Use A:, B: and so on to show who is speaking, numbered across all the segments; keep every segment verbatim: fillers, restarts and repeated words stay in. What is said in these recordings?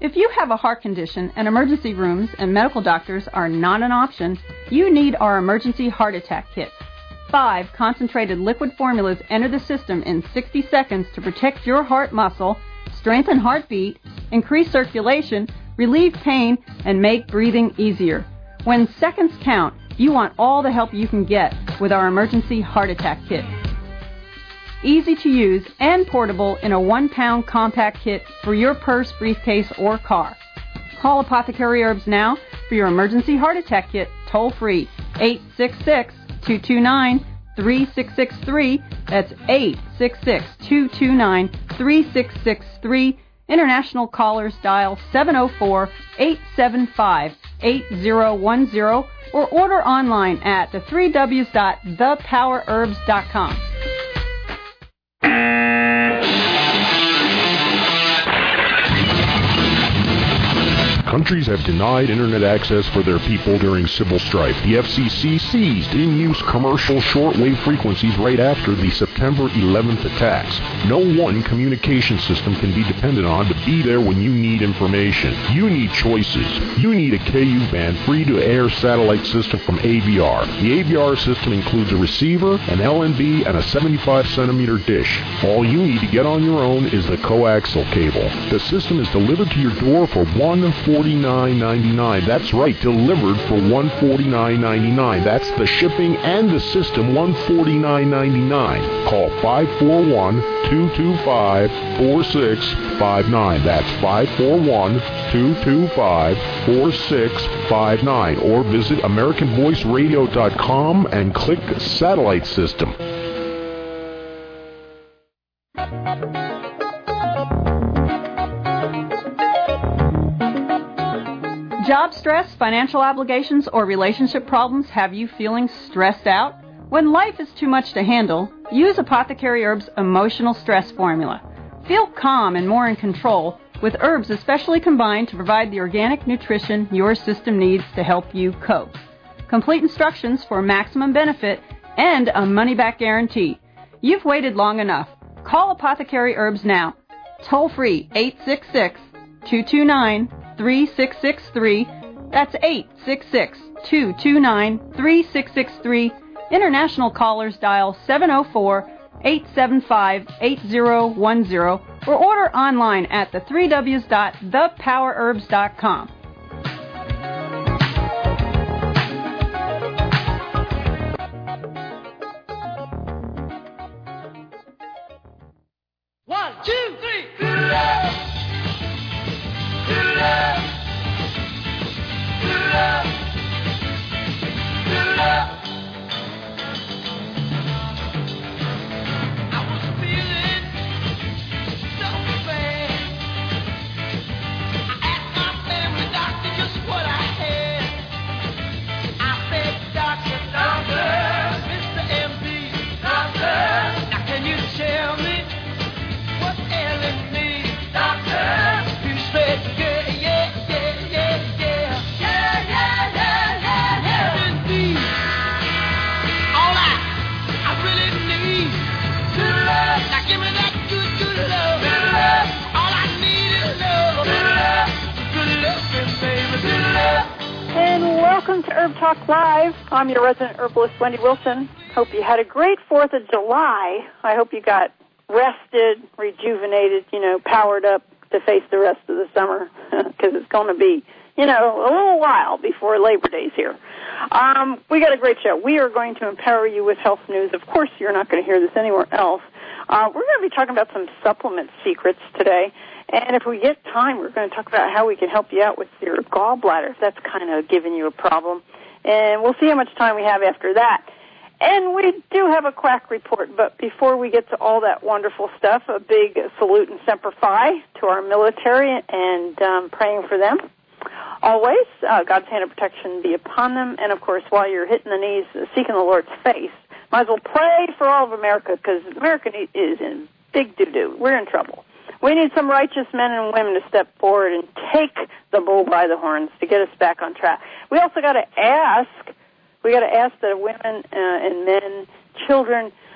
A: If you have a heart condition and emergency rooms and medical doctors are not an option, you need our emergency heart attack kit. Five concentrated liquid formulas enter the system in sixty seconds to protect your heart muscle, strengthen heartbeat, increase circulation, relieve pain, and make breathing easier. When seconds count, you want all the help you can get with our emergency heart attack kit. Easy to use and portable in a one-pound compact kit for your purse, briefcase, or car. Call Apothecary Herbs now for your emergency heart attack kit, toll-free, eight six six, two two nine, three six six three. That's eight six six, two two nine, three six six three. International callers dial seven oh four, eight seven five, eight oh one oh or order online at the three w's dot the power herbs dot com.
B: Countries have denied Internet access for their people during civil strife. The F C C seized in-use commercial shortwave frequencies right after the September eleventh attacks. No one communication system can be depended on to be there when you need information. You need choices. You need a K U-band free-to-air satellite system from A V R. The A V R system includes a receiver, an L N B, and a seventy-five centimeter dish. All you need to get on your own is the coaxial cable. The system is delivered to your door for one hundred forty-nine ninety-nine. That's right, delivered for one hundred forty-nine ninety-nine. That's the shipping and the system, one hundred forty-nine ninety-nine. Call five four one, two two five, four six five nine. That's five four one, two two five, four six five nine. Or visit American Voice Radio dot com and click Satellite System.
A: Job stress, financial obligations, or relationship problems have you feeling stressed out? When life is too much to handle, use Apothecary Herbs' Emotional Stress Formula. Feel calm and more in control with herbs especially combined to provide the organic nutrition your system needs to help you cope. Complete instructions for maximum benefit and a money-back guarantee. You've waited long enough. Call Apothecary Herbs now. Toll free, eight six six, two two nine, three six six three. That's eight six six, two two nine, three six six three. International callers dial seven oh four, eight seven five, eight oh one oh or order online at the three w's dot the power herbs dot com.
C: One, two, three. Good love. Good love. Good love. Good love. I was feeling so bad. I asked my family doctor just what I had. I said, Doctor, Doctor, Mister M D, Doctor, now can you tell me what's ailing me, Doctor? You said, yeah, yeah, yeah, yeah, yeah. Yeah, yeah, yeah, yeah, yeah. Indeed. All I, I really need. Good love. Now give me that good, good love. Good love. All I need is love. Good love. Good love, baby. Good love.
D: And welcome to Herb Talk Live. I'm your resident herbalist, Wendy Wilson. Hope you had a great fourth of July. I hope you got rested, rejuvenated, you know, powered up to face the rest of the summer, because it's going to be, you know, a little while before Labor Day's here. Um, we got a great show. We are going to empower you with health news. Of course, you're not going to hear this anywhere else. Uh, we're going to be talking about some supplement secrets today. And if we get time, we're going to talk about how we can help you out with your gallbladder, if that's kind of giving you a problem. And we'll see how much time we have after that. And we do have a quack report, but before we get to all that wonderful stuff, a big salute and semper fi to our military and um, praying for them. Always, uh, God's hand of protection be upon them. And, of course, while you're hitting the knees, uh, seeking the Lord's face, might as well pray for all of America, because America is in big doo-doo. We're in trouble. We need some righteous men and women to step forward and take the bull by the horns to get us back on track. We also got to ask... We got to ask that women uh, and men, children,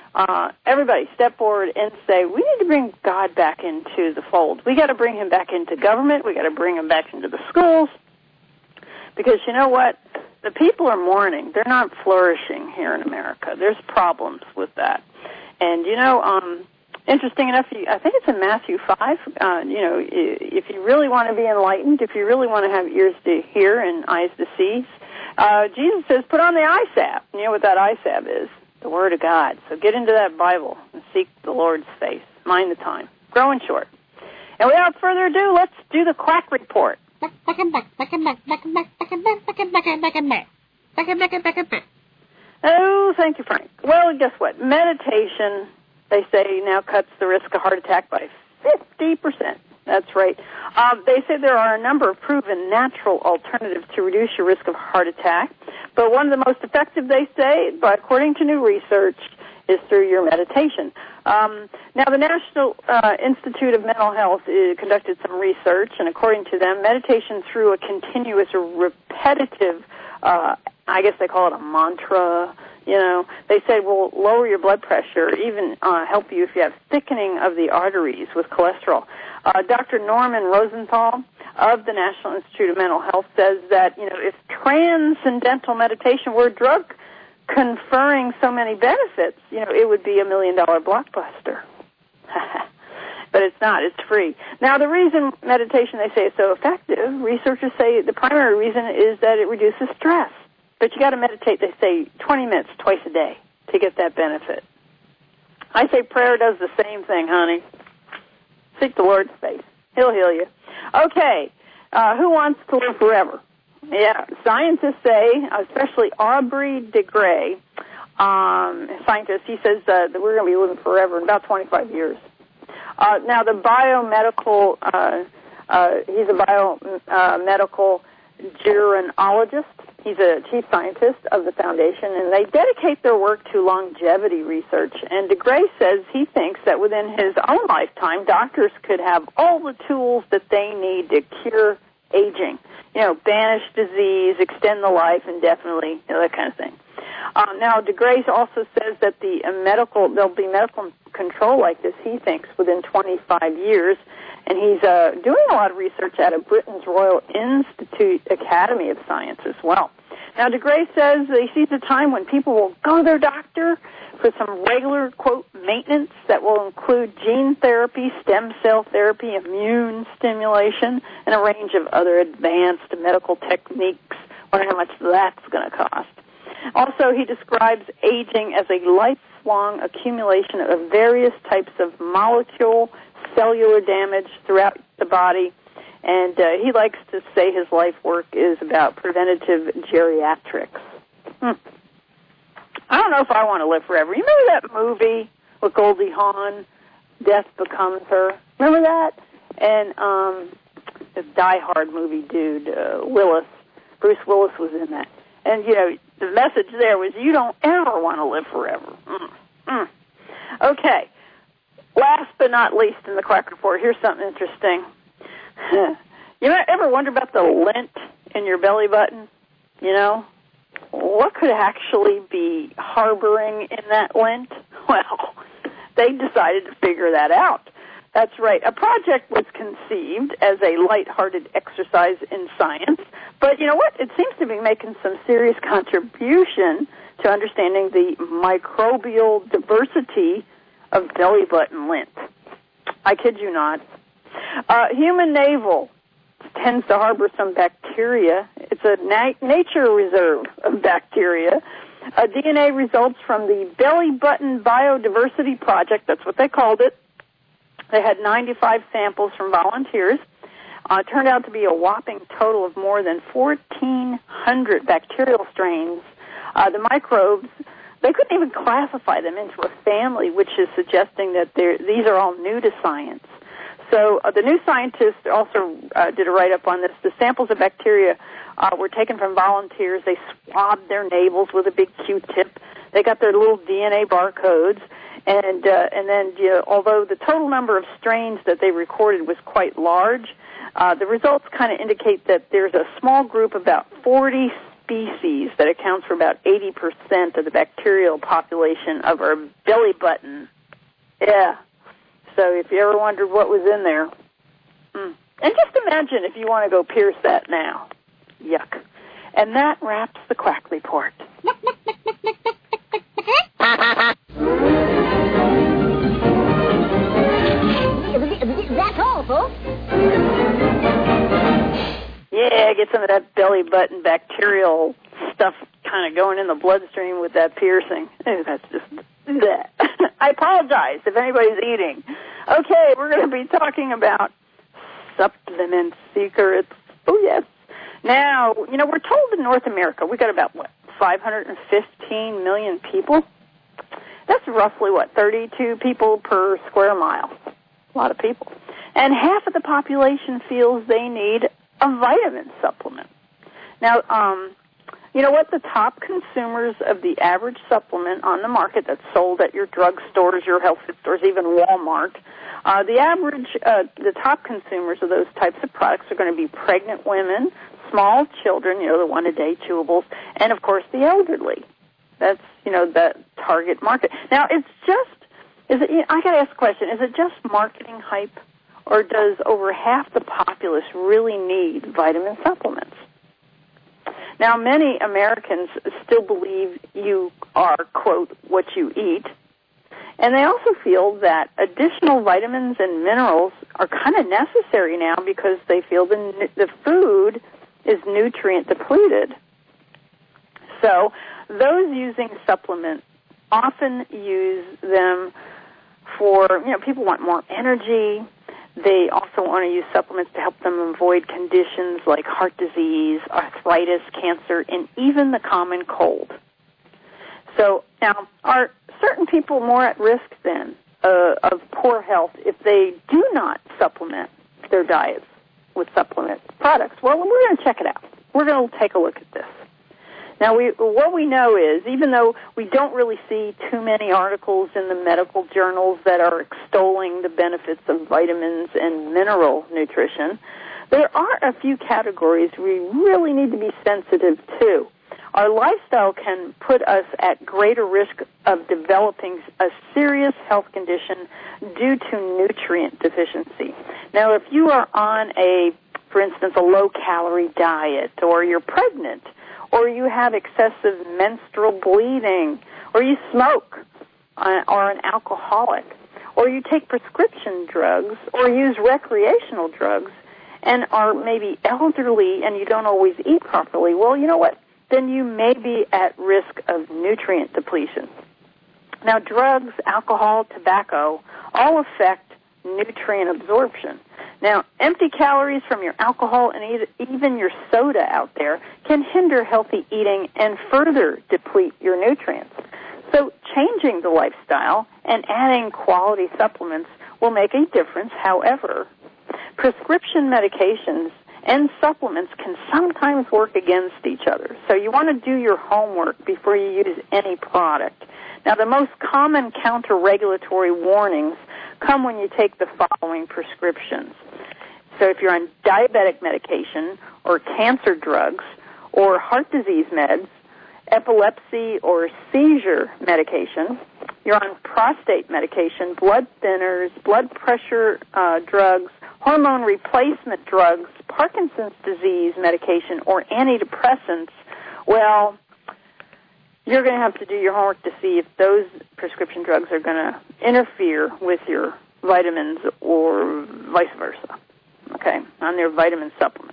D: Uh, everybody step forward and say, we need to bring God back into the fold. We got to bring him back into government. We got to bring him back into the schools. Because you know what? The people are mourning. They're not flourishing here in America. There's problems with that. And, you know, um, interesting enough, I think it's in Matthew five, uh, you know, if you really want to be enlightened, if you really want to have ears to hear and eyes to see, uh, Jesus says, put on the eye salve. You know what that eye salve is? The Word of God. So get into that Bible and seek the Lord's face. Mind the time. Growing short. And without further ado, let's do the quack report. Oh, thank you, Frank. Well, guess what? Meditation, they say, now cuts the risk of heart attack by fifty percent. That's right. Um, they say there are a number of proven natural alternatives to reduce your risk of heart attack, but one of the most effective, they say, but according to new research, is through your meditation. Um, now, the National uh, Institute of Mental Health uh, conducted some research, and according to them, meditation through a continuous or repetitive, uh, I guess they call it a mantra, you know, they say will lower your blood pressure, even uh, help you if you have thickening of the arteries with cholesterol. Uh, Doctor Norman Rosenthal of the National Institute of Mental Health says that, you know, if transcendental meditation were a drug conferring so many benefits, you know, it would be a million-dollar blockbuster. But it's not. It's free. Now, the reason meditation, they say, is so effective, researchers say the primary reason is that it reduces stress. But you got to meditate, they say, twenty minutes twice a day to get that benefit. I say prayer does the same thing, honey. Seek the Lord's face. He'll heal you. Okay, uh, who wants to live forever? Yeah, scientists say, especially Aubrey de Grey, um, scientist, he says uh, that we're going to be living forever in about twenty-five years. Uh, now, the biomedical, uh, uh, he's a biomedical uh, gerontologist. He's a chief scientist of the foundation, and they dedicate their work to longevity research. And de Grey says he thinks that within his own lifetime, doctors could have all the tools that they need to cure aging. You know, banish disease, extend the life indefinitely, you know, that kind of thing. Um, now, de Grey also says that the uh, medical, there'll be medical control like this, he thinks, within twenty-five years. And he's uh, doing a lot of research out of Britain's Royal Institute Academy of Science as well. Now, de Grey says he sees a time when people will go to their doctor for some regular, quote, maintenance that will include gene therapy, stem cell therapy, immune stimulation, and a range of other advanced medical techniques. Wonder how much that's going to cost. Also, he describes aging as a lifelong accumulation of various types of molecule, cellular damage throughout the body, and uh, he likes to say his life work is about preventative geriatrics. Hmm. I don't know if I want to live forever. You remember that movie with Goldie Hawn, Death Becomes Her? Remember that? And um, this Die Hard movie dude, uh, Willis, Bruce Willis was in that. And, you know, the message there was you don't ever want to live forever. Mm. Mm. Okay. Last but not least in the Quack Report, here's something interesting. You ever wonder about the lint in your belly button? You know? What could actually be harboring in that lint? Well, they decided to figure that out. That's right. A project was conceived as a lighthearted exercise in science, but you know what? It seems to be making some serious contribution to understanding the microbial diversity of belly button lint. I kid you not. Uh, human navel tends to harbor some bacteria. It's a na- nature reserve of bacteria. Uh, D N A results from the Belly Button Biodiversity Project. That's what they called it. They had ninety-five samples from volunteers. Uh, it turned out to be a whopping total of more than fourteen hundred bacterial strains. Uh, the microbes, they couldn't even classify them into a family, which is suggesting that these are all new to science. So uh, the new scientists also uh, did a write-up on this. The samples of bacteria uh, were taken from volunteers. They swabbed their navels with a big Q-tip. They got their little D N A barcodes. And uh, and then, you know, although the total number of strains that they recorded was quite large, uh, the results kind of indicate that there's a small group, about forty species that accounts for about eighty percent of the bacterial population of our belly button. Yeah. So if you ever wondered what was in there. Mm. And just imagine if you want to go pierce that now. Yuck. And that wraps the Quack Report.
E: That's all, folks.
D: Yeah, get some of that belly button bacterial stuff kind of going in the bloodstream with that piercing. Ew, that's just that. I apologize if anybody's eating. Okay, we're going to be talking about supplement secrets. Oh, yes. Now, you know, we're told in North America we got about, what, five hundred fifteen million people? That's roughly, what, thirty-two people per square mile. A lot of people. And half of the population feels they need a vitamin supplement. Now, um, you know what? The top consumers of the average supplement on the market that's sold at your drugstores, your health food stores, even Walmart, uh, the average, uh, the top consumers of those types of products are going to be pregnant women, small children, you know, the one-a-day chewables, and, of course, the elderly. That's, you know, the target market. Now, it's just, is it, I got to ask a question, is it just marketing hype, or does over half the populace really need vitamin supplements? Now, many Americans still believe you are, quote, what you eat, and they also feel that additional vitamins and minerals are kind of necessary now because they feel the, the food is nutrient depleted. So those using supplements often use them for, you know, people want more energy. They also want to use supplements to help them avoid conditions like heart disease, arthritis, cancer, and even the common cold. So now, are certain people more at risk then uh, of poor health if they do not supplement their diets with supplement products? Well, we're going to check it out. We're going to take a look at this. Now, we, what we know is, even though we don't really see too many articles in the medical journals that are extolling the benefits of vitamins and mineral nutrition, there are a few categories we really need to be sensitive to. Our lifestyle can put us at greater risk of developing a serious health condition due to nutrient deficiency. Now, if you are on a, for instance, a low-calorie diet, or you're pregnant, or you have excessive menstrual bleeding, or you smoke, uh, or an alcoholic, or you take prescription drugs, or use recreational drugs, and are maybe elderly and you don't always eat properly, well, you know what? Then you may be at risk of nutrient depletion. Now, drugs, alcohol, tobacco all affect nutrient absorption. Now, empty calories from your alcohol and even your soda out there can hinder healthy eating and further deplete your nutrients. So changing the lifestyle and adding quality supplements will make a difference. However, prescription medications and supplements can sometimes work against each other. So you want to do your homework before you use any product. Now, the most common counter-regulatory warnings come when you take the following prescriptions. So if you're on diabetic medication or cancer drugs or heart disease meds, epilepsy or seizure medication, you're on prostate medication, blood thinners, blood pressure uh, drugs, hormone replacement drugs, Parkinson's disease medication, or antidepressants, well, you're going to have to do your homework to see if those prescription drugs are going to interfere with your vitamins or vice versa, okay, on their vitamin supplements.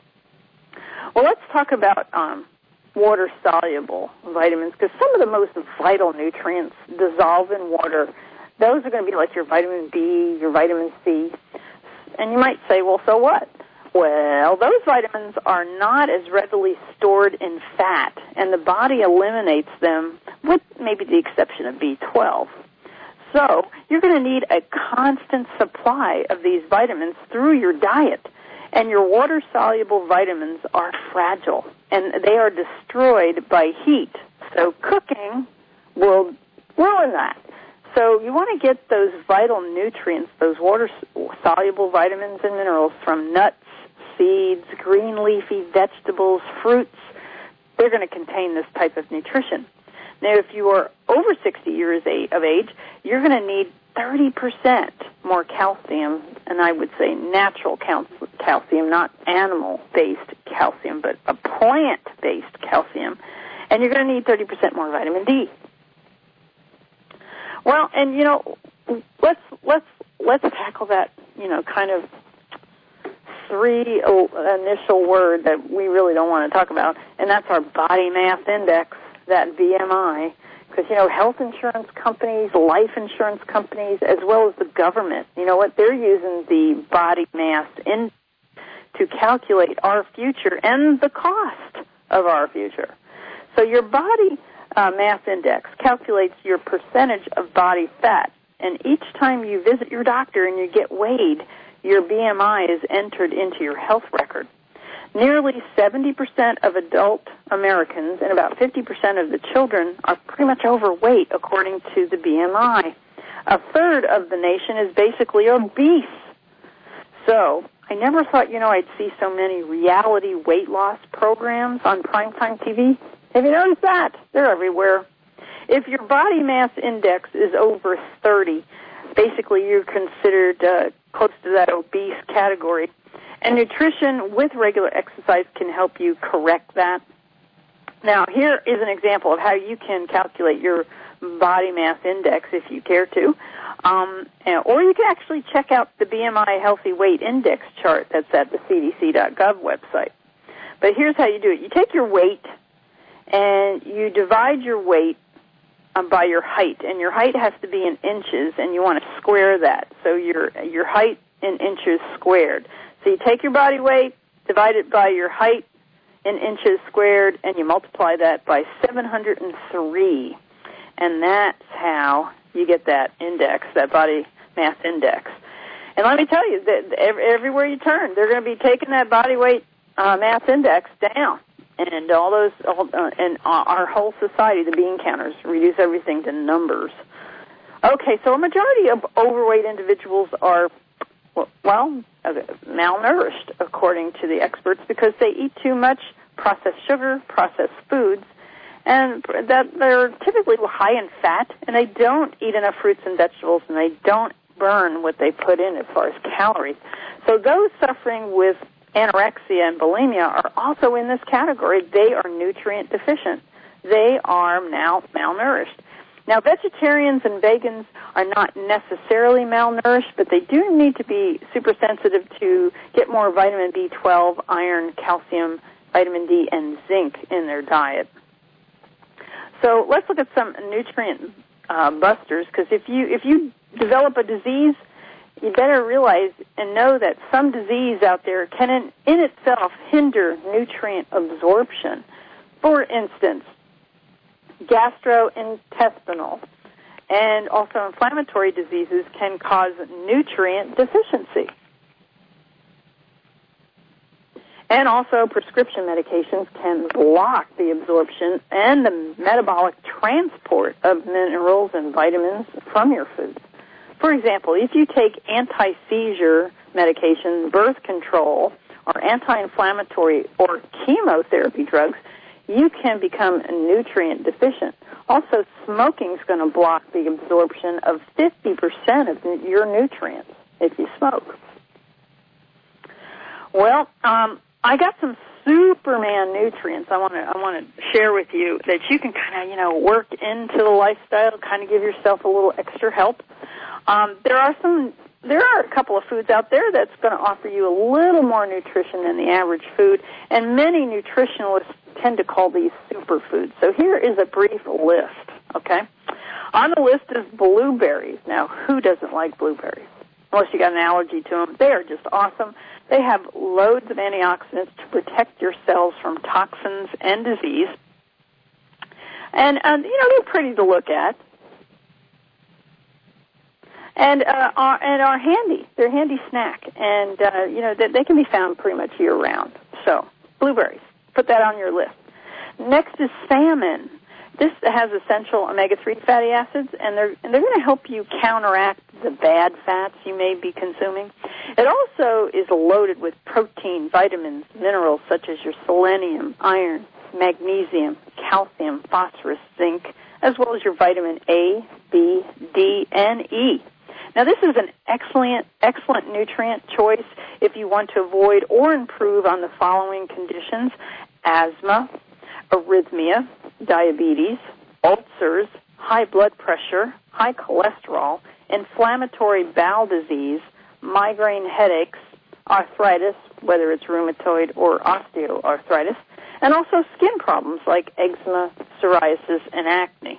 D: Well, let's talk about um, water-soluble vitamins, because some of the most vital nutrients dissolve in water. Those are going to be like your vitamin B, your vitamin C. And you might say, well, so what? Well, those vitamins are not as readily stored in fat, and the body eliminates them with maybe the exception of B twelve. So you're going to need a constant supply of these vitamins through your diet, and your water-soluble vitamins are fragile, and they are destroyed by heat. So cooking will ruin that. So you want to get those vital nutrients, those water-soluble vitamins and minerals from nuts, seeds, green leafy vegetables, fruits, they're going to contain this type of nutrition. Now, if you are over sixty years of age, you're going to need thirty percent more calcium, and I would say natural cal- calcium, not animal-based calcium, but a plant-based calcium, and you're going to need thirty percent more vitamin D. Well, and, you know, let's let's let's tackle that, you know, kind of three initial word that we really don't want to talk about, and that's our body mass index, that B M I, because, you know, health insurance companies, life insurance companies, as well as the government, you know what, they're using the body mass index to calculate our future and the cost of our future. So your body uh, mass index calculates your percentage of body fat, and each time you visit your doctor and you get weighed, your B M I is entered into your health record. Nearly seventy percent of adult Americans and about fifty percent of the children are pretty much overweight, according to the B M I. A third of the nation is basically obese. So I never thought, you know, I'd see so many reality weight loss programs on primetime T V. Have you noticed that? They're everywhere. If your body mass index is over thirty, basically you're considered uh, close to that obese category. And nutrition with regular exercise can help you correct that. Now, here is an example of how you can calculate your body mass index if you care to. Um, or you can actually check out the B M I Healthy Weight Index chart that's at the C D C dot gov website. But here's how you do it. You take your weight and you divide your weight um, by your height. And your height has to be in inches, and you want to square that. So your your height in inches squared. So you take your body weight, divide it by your height in inches squared, and you multiply that by seven hundred three. And that's how you get that index, that body mass index. And let me tell you, that everywhere you turn, they're going to be taking that body weight uh, mass index down. And all those, all, uh, and our whole society, the bean counters, reduce everything to numbers. Okay, so a majority of overweight individuals are, well, malnourished, according to the experts, because they eat too much processed sugar, processed foods, and that they're typically high in fat, and they don't eat enough fruits and vegetables, and they don't burn what they put in as far as calories. So those suffering with anorexia and bulimia are also in this category. They are nutrient deficient. They are now malnourished. Now, vegetarians and vegans are not necessarily malnourished, but they do need to be super sensitive to get more vitamin B twelve, iron, calcium, vitamin D, and zinc in their diet. So let's look at some nutrient uh, busters, because if you if you develop a disease, you better realize and know that some disease out there can in, in itself hinder nutrient absorption. For instance, gastrointestinal and also inflammatory diseases can cause nutrient deficiency. And also prescription medications can block the absorption and the metabolic transport of minerals and vitamins from your food. For example, if you take anti-seizure medication, birth control, or anti-inflammatory or chemotherapy drugs, you can become nutrient deficient. Also, smoking is going to block the absorption of fifty percent of your nutrients if you smoke. Well, um, I got some Superman nutrients I want to I want to share with you that you can kind of, you know, work into the lifestyle, kind of give yourself a little extra help. Um, there are some, there are a couple of foods out there that's going to offer you a little more nutrition than the average food, and many nutritionalists tend to call these superfoods. So here is a brief list, okay? On the list is blueberries. Now, who doesn't like blueberries? Unless you got an allergy to them. They are just awesome. They have loads of antioxidants to protect your cells from toxins and disease. And, uh, you know, they're pretty to look at. And uh, are and are handy. They're a handy snack, and uh, you know they, they can be found pretty much year round. So blueberries, put that on your list. Next is salmon. This has essential omega three fatty acids, and they're and they're going to help you counteract the bad fats you may be consuming. It also is loaded with protein, vitamins, minerals such as your selenium, iron, magnesium, calcium, phosphorus, zinc, as well as your vitamin A, B, D, and E. Now, this is an excellent, excellent nutrient choice if you want to avoid or improve on the following conditions: asthma, arrhythmia, diabetes, ulcers, high blood pressure, high cholesterol, inflammatory bowel disease, migraine headaches, arthritis, whether it's rheumatoid or osteoarthritis, and also skin problems like eczema, psoriasis, and acne.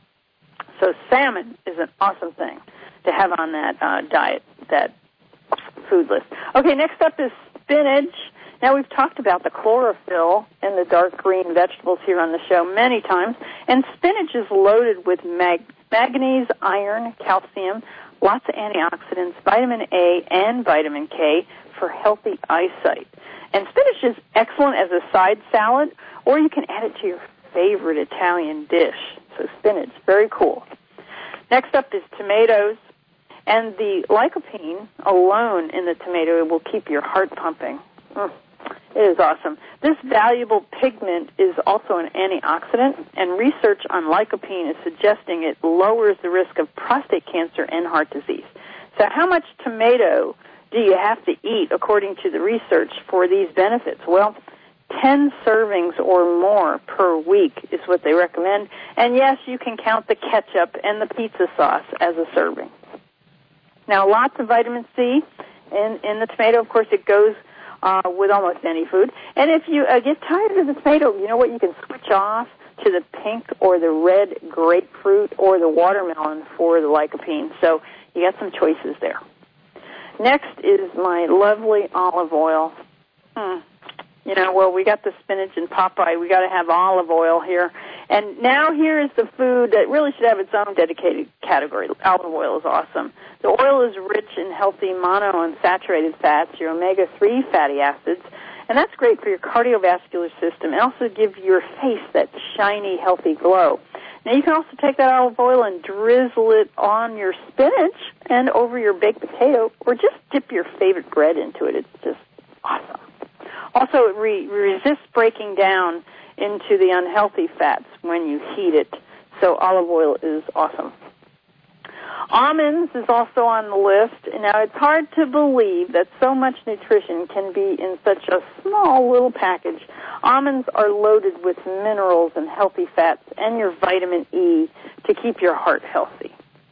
D: So salmon is an awesome thing to have on that uh, diet, that food list. Okay, next up is spinach. Now, we've talked about the chlorophyll in the dark green vegetables here on the show many times, and spinach is loaded with mag- manganese, iron, calcium, lots of antioxidants, vitamin A and vitamin K for healthy eyesight. And spinach is excellent as a side salad, or you can add it to your favorite Italian dish. So spinach, very cool. Next up is tomatoes. And the lycopene alone in the tomato will keep your heart pumping. Mm, it is awesome. This valuable pigment is also an antioxidant, and research on lycopene is suggesting it lowers the risk of prostate cancer and heart disease. So how much tomato do you have to eat according to the research for these benefits? Well, ten servings or more per week is what they recommend. And yes, you can count the ketchup and the pizza sauce as a serving. Now, lots of vitamin C in, in the tomato. Of course, it goes uh, with almost any food. And if you uh, get tired of the tomato, you know what? You can switch off to the pink or the red grapefruit or the watermelon for the lycopene. So you got some choices there. Next is my lovely olive oil. Hmm. You know, well, we got the spinach and Popeye. We got to have olive oil here. And now here is the food that really should have its own dedicated category. Olive oil is awesome. The oil is rich in healthy monounsaturated fats, your omega three fatty acids, and that's great for your cardiovascular system and also give your face that shiny, healthy glow. Now, you can also take that olive oil and drizzle it on your spinach and over your baked potato, or just dip your favorite bread into it. It's just awesome. Also, it re- resists breaking down into the unhealthy fats when you heat it, so olive oil is awesome. Almonds is also on the list. Now, it's hard to believe that so much nutrition can be in such a small little package. Almonds are loaded with minerals and healthy fats and your vitamin E to keep your heart healthy.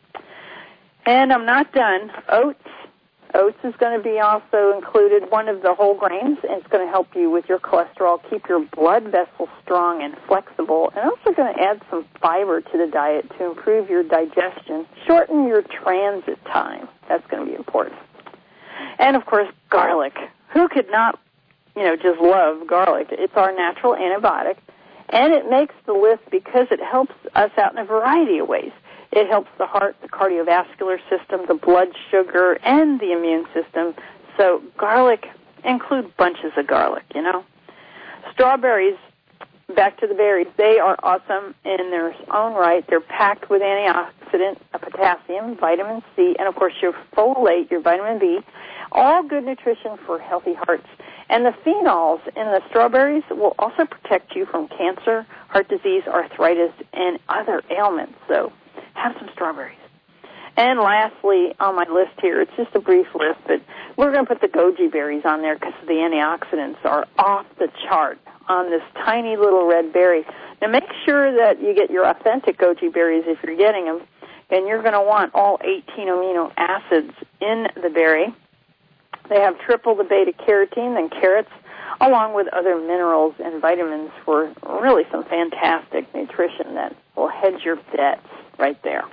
D: And I'm not done. Oats. Oats is going to be also included, one of the whole grains, and it's going to help you with your cholesterol, keep your blood vessels strong and flexible, and also going to add some fiber to the diet to improve your digestion, shorten your transit time. That's going to be important. And, of course, garlic. Who could not, you know, just love garlic? It's our natural antibiotic, and it makes the list because it helps us out in a variety of ways. It helps the heart, the cardiovascular system, the blood sugar, and the immune system. So garlic, include bunches of garlic, you know. Strawberries, back to the berries, they are awesome in their own right. They're packed with antioxidant, potassium, vitamin C, and, of course, your folate, your vitamin B, all good nutrition for healthy hearts. And the phenols in the strawberries will also protect you from cancer, heart disease, arthritis, and other ailments. So have some strawberries. And lastly, on my list here, it's just a brief list, but we're going to put the goji berries on there because the antioxidants are off the chart on this tiny little red berry. Now, make sure that you get your authentic goji berries if you're getting them, and you're going to want all eighteen amino acids in the berry. They have triple the beta-carotene than carrots, along with other minerals and vitamins for really some fantastic nutrition that will hedge your bets right there.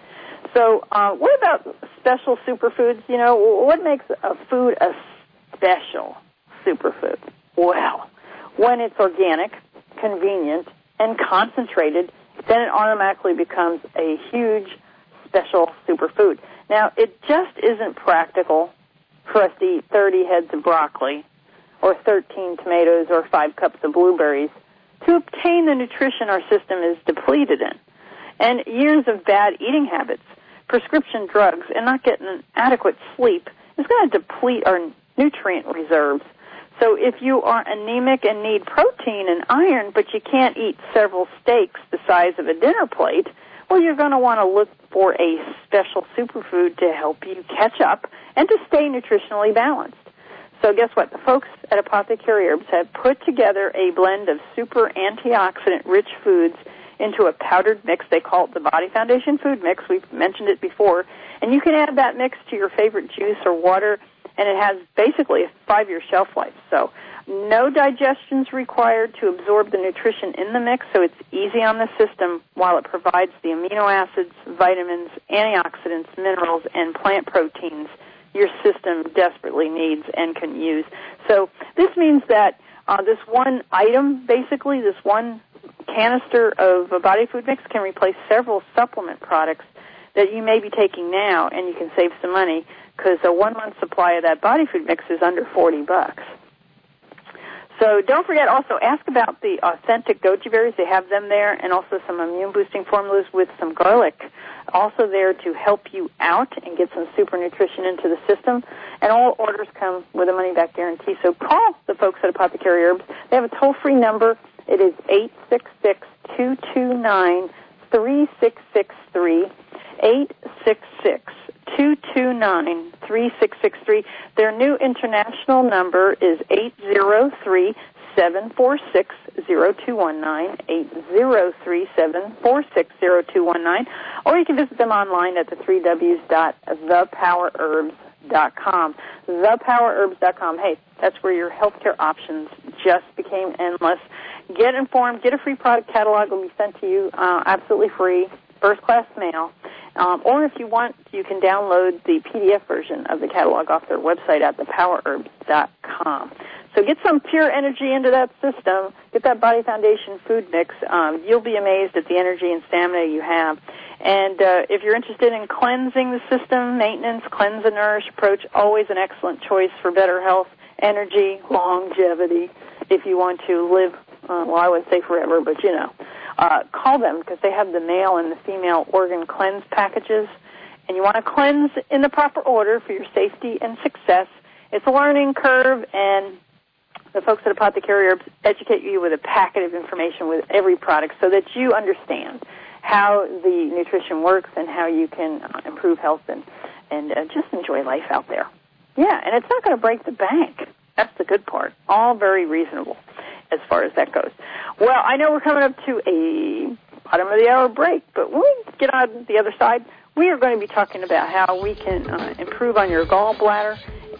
D: So uh, what about special superfoods? You know, what makes a food a special superfood? Well, when it's organic, convenient, and concentrated, then it automatically becomes a huge special superfood. Now, it just isn't practical for us to eat thirty heads of broccoli or thirteen tomatoes or five cups of blueberries to obtain the nutrition our system is depleted in. And years of bad eating habits, prescription drugs, and not getting an adequate sleep is going to deplete our nutrient reserves. So if you are anemic and need protein and iron, but you can't eat several steaks the size of a dinner plate, well, you're going to want to look for a special superfood to help you catch up and to stay nutritionally balanced. So guess what? The folks at Apothecary Herbs have put together a blend of super antioxidant-rich foods into a powdered mix. They call it the Body Foundation Food Mix. We've mentioned it before. And you can add that mix to your favorite juice or water, and it has basically a five-year shelf life. So no digestion's required to absorb the nutrition in the mix, so it's easy on the system while it provides the amino acids, vitamins, antioxidants, minerals, and plant proteins your system desperately needs and can use. So this means that uh, this one item, basically, this one canister of a body food mix can replace several supplement products that you may be taking now, and you can save some money because a one-month supply of that body food mix is under forty bucks. So don't forget, also ask about the authentic goji berries. They have them there, and also some immune-boosting formulas with some garlic, also there to help you out and get some super nutrition into the system. And all orders come with a money-back guarantee. So call the folks at Apothecary Herbs. They have a toll-free number. It is eight six six, two two nine, three six six three, eight six six, two two nine, three six six three. Their new international number is eight zero three, seven four six, zero two one nine, eight zero three, seven four six, zero two one nine, or you can visit them online at the three W's dot the power herbs dot com. the power herbs dot com. Hey, that's where your healthcare options just became endless. Get informed. Get a free product catalog. It will be sent to you uh, absolutely free, first-class mail. Um, or if you want, you can download the P D F version of the catalog off their website at the power herbs dot com. So get some pure energy into that system. Get that Body Foundation food mix. Um, you'll be amazed at the energy and stamina you have. And uh, if you're interested in cleansing the system, maintenance, cleanse and nourish approach, always an excellent choice for better health, energy, longevity, if you want to live, uh, well, I would say forever, but you know. Uh, call them because they have the male and the female organ cleanse packages, and you want to cleanse in the proper order for your safety and success. It's a learning curve, and the folks at Apothecary Herbs educate you with a packet of information with every product so that you understand how the nutrition works and how you can uh, improve health and, and uh, just enjoy life out there. Yeah, and it's not going to break the bank. That's the good part. All very reasonable as far as that goes. Well, I know we're coming up to a bottom of the hour break, but when we get on the other side, we are going to be talking about how we can uh, improve on your gallbladder,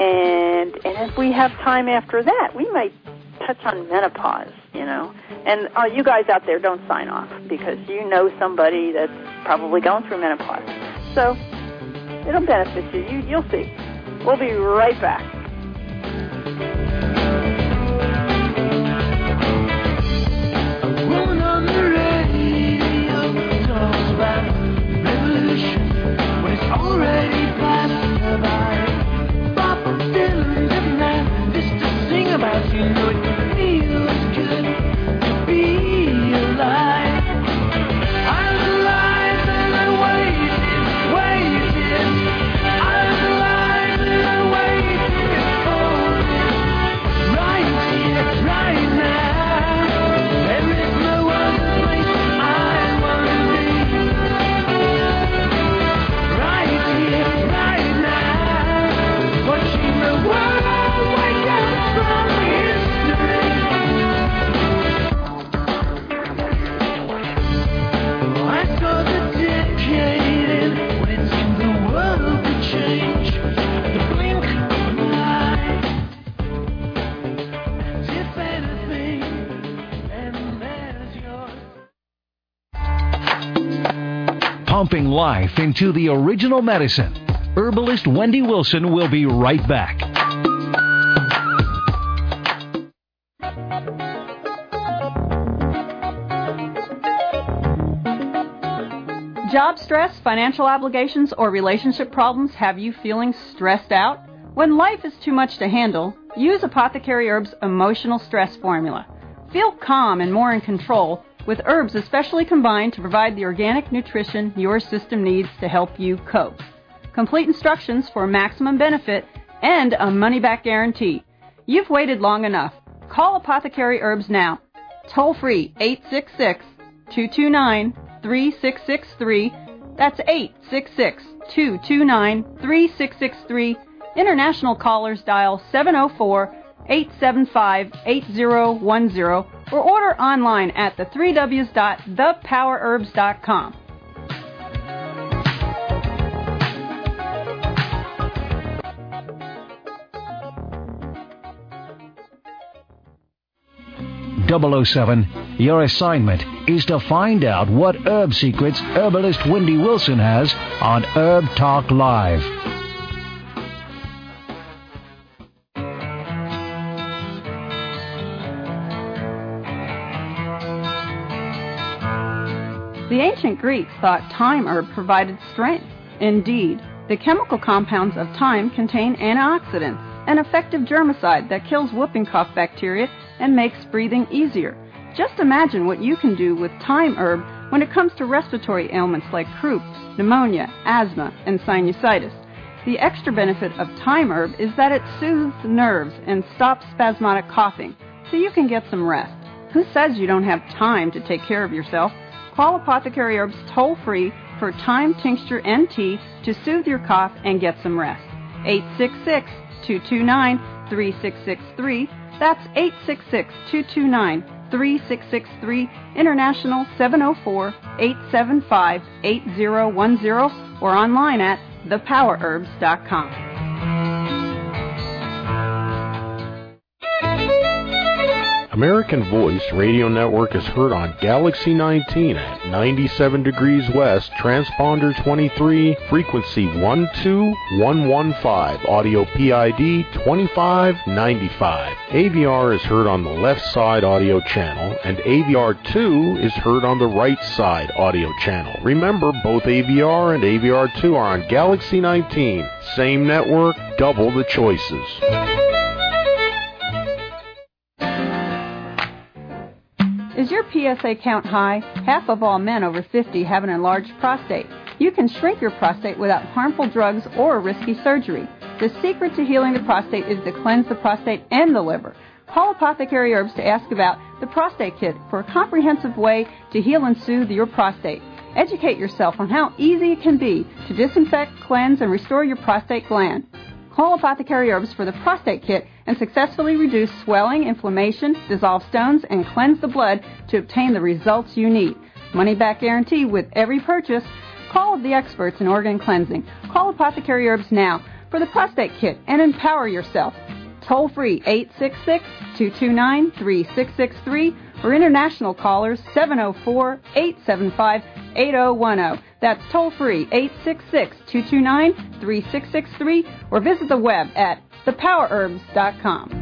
D: and and if we have time after that, we might touch on menopause, you know. And uh, you guys out there, don't sign off because you know somebody that's probably going through menopause. So it'll benefit you. you you'll see. We'll be right back.
C: Woman on the radio talks about revolution when it's already passed by. Bob Dylan every night just to sing about you. Know it feels good to be alive. I'm alive and I waited, waited. I'm alive and I waited for this right here, right now.
F: Pumping life into the original medicine. Herbalist Wendy Wilson will be right back.
A: Job stress, financial obligations, or relationship problems have you feeling stressed out? When life is too much to handle, use Apothecary Herbs' Emotional Stress Formula. Feel calm and more in control with herbs especially combined to provide the organic nutrition your system needs to help you cope. Complete instructions for maximum benefit and a money-back guarantee. You've waited long enough. Call Apothecary Herbs now. Toll free eight six six, two two nine, three six six three. That's eight six six, two two nine, three six six three. International callers dial seven oh four, eight seven five, eight oh one oh or order online at the three W's dot the power herbs dot com.
F: double oh seven, your assignment is to find out what herb secrets herbalist Wendy Wilson has on Herb Talk Live.
A: The ancient Greeks thought thyme herb provided strength. Indeed, the chemical compounds of thyme contain antioxidants, an effective germicide that kills whooping cough bacteria and makes breathing easier. Just imagine what you can do with thyme herb when it comes to respiratory ailments like croup, pneumonia, asthma, and sinusitis. The extra benefit of thyme herb is that it soothes nerves and stops spasmodic coughing, so you can get some rest. Who says you don't have time to take care of yourself? Call Apothecary Herbs toll-free for thyme tincture and tea to soothe your cough and get some rest. eight six six, two two nine, three six six three. That's eight six six, two two nine, three six six three. International seven oh four, eight seven five, eight oh one oh or online at the power herbs dot com.
B: American Voice Radio Network is heard on Galaxy nineteen at ninety-seven degrees west, transponder twenty-three, frequency one two one one five, audio P I D twenty-five ninety-five. A V R is heard on the left side audio channel, and A V R two is heard on the right side audio channel. Remember, both A V R and A V R two are on Galaxy nineteen. Same network, double the choices.
A: Is your P S A count high? Half of all men over fifty have an enlarged prostate. You can shrink your prostate without harmful drugs or risky surgery. The secret to healing the prostate is to cleanse the prostate and the liver. Call Apothecary Herbs to ask about the Prostate Kit for a comprehensive way to heal and soothe your prostate. Educate yourself on how easy it can be to disinfect, cleanse, and restore your prostate gland. Call Apothecary Herbs for the Prostate Kit and successfully reduce swelling, inflammation, dissolve stones, and cleanse the blood to obtain the results you need. Money back guarantee with every purchase. Call the experts in organ cleansing. Call Apothecary Herbs now for the Prostate Kit and empower yourself. Toll free eight six six, two two nine, three six six three or international callers seven oh four, eight seven five, eight oh one oh. That's toll free eight six six, two two nine, three six six three or visit the web at the power herbs dot com.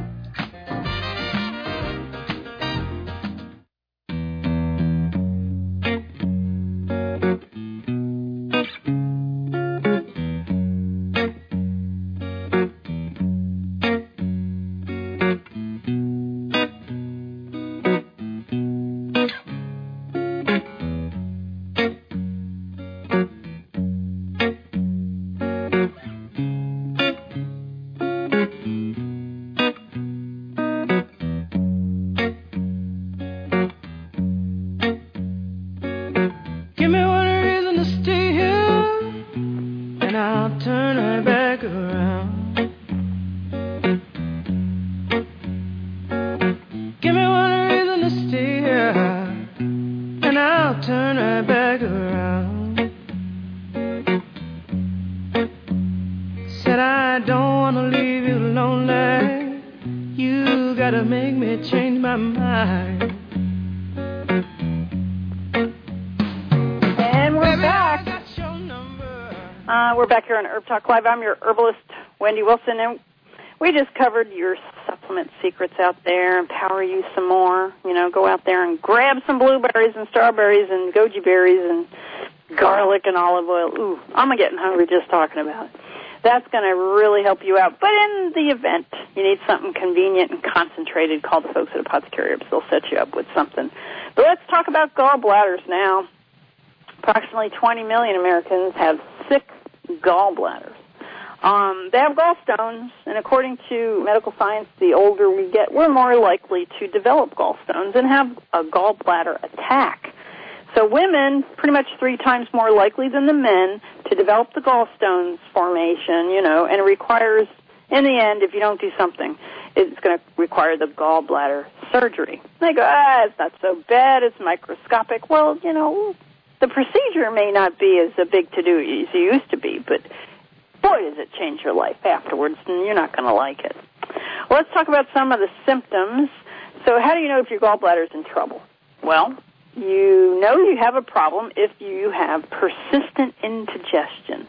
D: Talk Live. I'm your herbalist, Wendy Wilson, and we just covered your supplement secrets out there. Empower you some more. You know, go out there and grab some blueberries and strawberries and goji berries and garlic and olive oil. Ooh, I'm getting hungry just talking about it. That's going to really help you out. But in the event you need something convenient and concentrated, call the folks at Apothecary Herbs. They'll set you up with something. But let's talk about gallbladders now. Approximately twenty million Americans have sick gallbladders. Um, they have gallstones, and according to medical science, the older we get, we're more likely to develop gallstones and have a gallbladder attack. So women, pretty much three times more likely than the men to develop the gallstones formation, you know, and it requires, in the end, if you don't do something, it's going to require the gallbladder surgery. They go, ah, it's not so bad, it's microscopic. Well, you know, the procedure may not be as a big to-do as it used to be, but boy, does it change your life afterwards, and you're not going to like it. Well, let's talk about some of the symptoms. So how do you know if your gallbladder is in trouble? Well, you know you have a problem if you have persistent indigestion,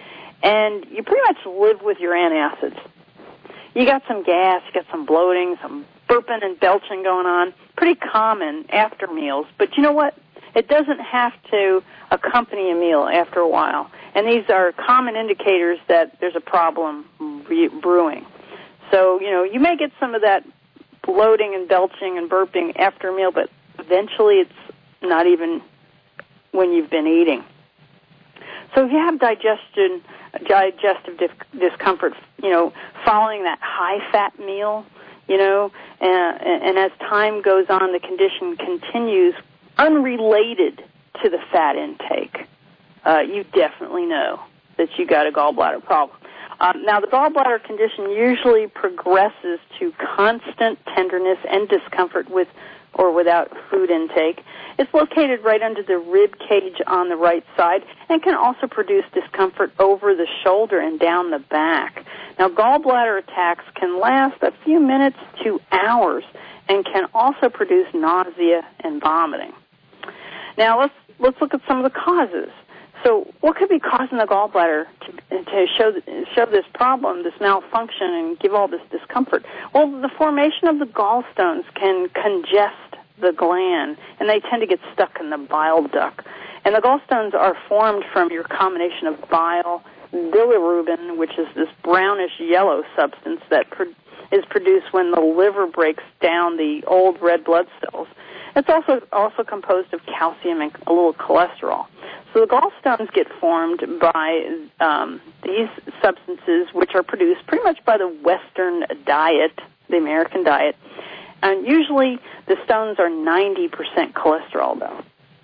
D: and you pretty much live with your antacids. You got some gas, you got some bloating, some burping and belching going on, pretty common after meals, but you know what? It doesn't have to accompany a meal after a while. And these are common indicators that there's a problem brewing. So, you know, you may get some of that bloating and belching and burping after a meal, but eventually it's not even when you've been eating. So if you have digestion, digestive dis- discomfort, you know, following that high-fat meal, you know, and, and as time goes on, the condition continues unrelated to the fat intake, uh, you definitely know that you got a gallbladder problem. Um, now, the gallbladder condition usually progresses to constant tenderness and discomfort with or without food intake. It's located right under the rib cage on the right side and can also produce discomfort over the shoulder and down the back. Now, gallbladder attacks can last a few minutes to hours and can also produce nausea and vomiting. Now, let's let's look at some of the causes. So what could be causing the gallbladder to, to show show this problem, this malfunction, and give all this discomfort? Well, the formation of the gallstones can congest the gland, and they tend to get stuck in the bile duct. And the gallstones are formed from your combination of bile, bilirubin, which is this brownish yellow substance that pro- is produced when the liver breaks down the old red blood cells. It's also also composed of calcium and a little cholesterol. So the gallstones get formed by um, these substances, which are produced pretty much by the Western diet, the American diet. And usually the stones are ninety percent cholesterol, though.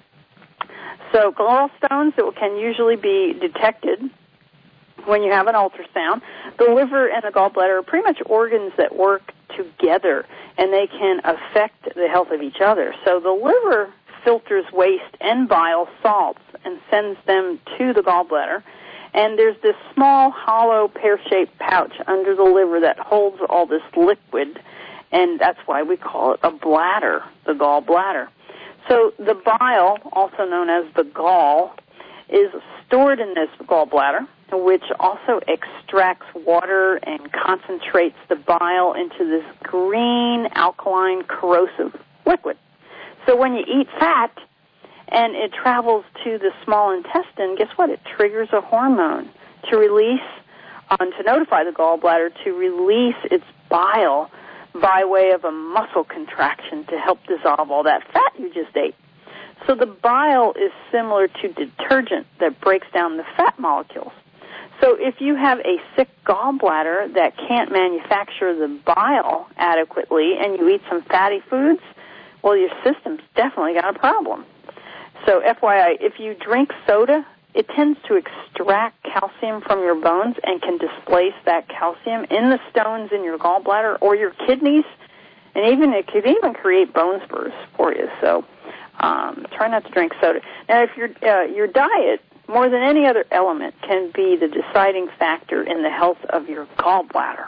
D: So gallstones can usually be detected when you have an ultrasound. The liver and the gallbladder are pretty much organs that work together, and they can affect the health of each other. So the liver filters waste and bile salts and sends them to the gallbladder. And there's this small, hollow, pear-shaped pouch under the liver that holds all this liquid, and that's why we call it a bladder, the gallbladder. So the bile, also known as the gall, is stored in this gallbladder, which also extracts water and concentrates the bile into this green, alkaline, corrosive liquid. So when you eat fat and it travels to the small intestine, guess what? It triggers a hormone to release, um, to notify the gallbladder to release its bile by way of a muscle contraction to help dissolve all that fat you just ate. So the bile is similar to detergent that breaks down the fat molecules. So if you have a sick gallbladder that can't manufacture the bile adequately and you eat some fatty foods, well, your system's definitely got a problem. So F Y I, if you drink soda, it tends to extract calcium from your bones and can displace that calcium in the stones in your gallbladder or your kidneys, and even it could even create bone spurs for you. So um, try not to drink soda. Now, if your uh, your diet, more than any other element, can be the deciding factor in the health of your gallbladder.